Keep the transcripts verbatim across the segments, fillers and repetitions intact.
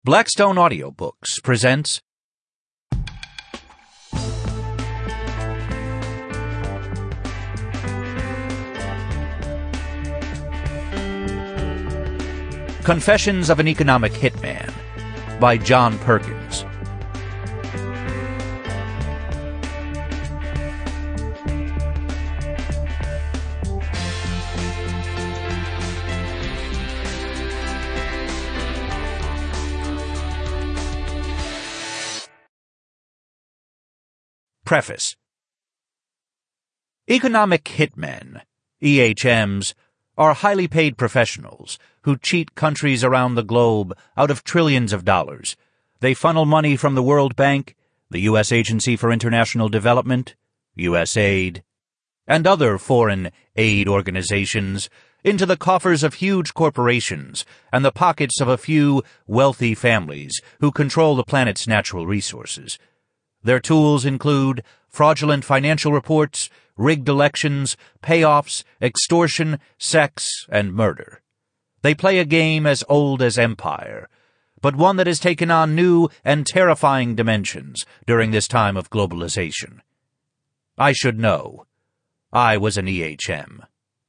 Blackstone Audiobooks presents Confessions of an Economic Hitman by John Perkins. Preface. Economic hitmen, E H Ms, are highly paid professionals who cheat countries around the globe out of trillions of dollars. They funnel money from the World Bank, the U S Agency for International Development, U S A I D, and other foreign aid organizations into the coffers of huge corporations and the pockets of a few wealthy families who control the planet's natural resources. Their tools include fraudulent financial reports, rigged elections, payoffs, extortion, sex, and murder. They play a game as old as empire, but one that has taken on new and terrifying dimensions during this time of globalization. I should know. I was an E H M.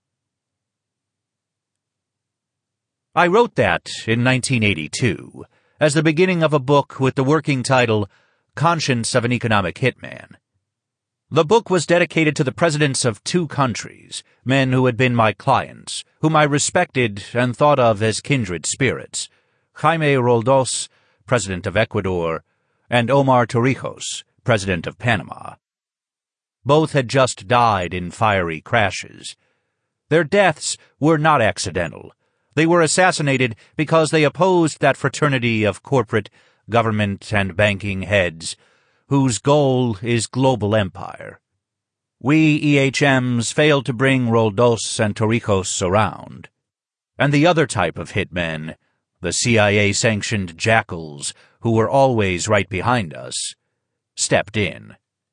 I wrote that in nineteen eighty-two, as the beginning of a book with the working title Conscience of an Economic Hitman. The book was dedicated to the presidents of two countries, men who had been my clients, whom I respected and thought of as kindred spirits, Jaime Roldos, president of Ecuador, and Omar Torrijos, president of Panama. Both had just died in fiery crashes. Their deaths were not accidental. They were assassinated because they opposed that fraternity of corporate, government, and banking heads whose goal is global empire. We E H Ms failed to bring Roldos and Torrijos around. And the other type of hitmen, the C I A-sanctioned jackals who were always right behind us, stepped in.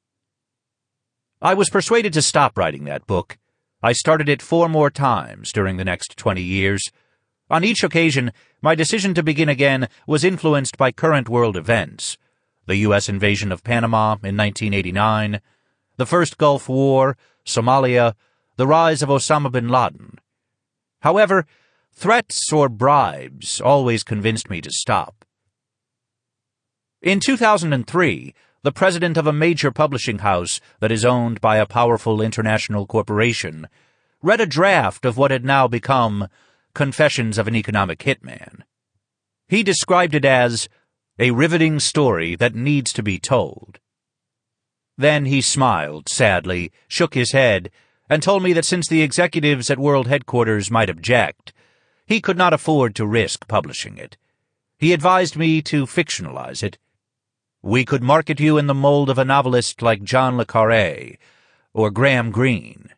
I was persuaded to stop writing that book. I started it four more times during the next twenty years. On each occasion, my decision to begin again was influenced by current world events. The U S invasion of Panama in nineteen eighty-nine, the first Gulf War, Somalia, the rise of Osama bin Laden. However, threats or bribes always convinced me to stop. In two thousand three, the president of a major publishing house that is owned by a powerful international corporation read a draft of what had now become Confessions of an Economic Hitman. He described it as a riveting story that needs to be told. Then he smiled sadly, shook his head, and told me that since the executives at World Headquarters might object, he could not afford to risk publishing it. He advised me to fictionalize it. We could market you in the mold of a novelist like John le Carré or Graham Greene.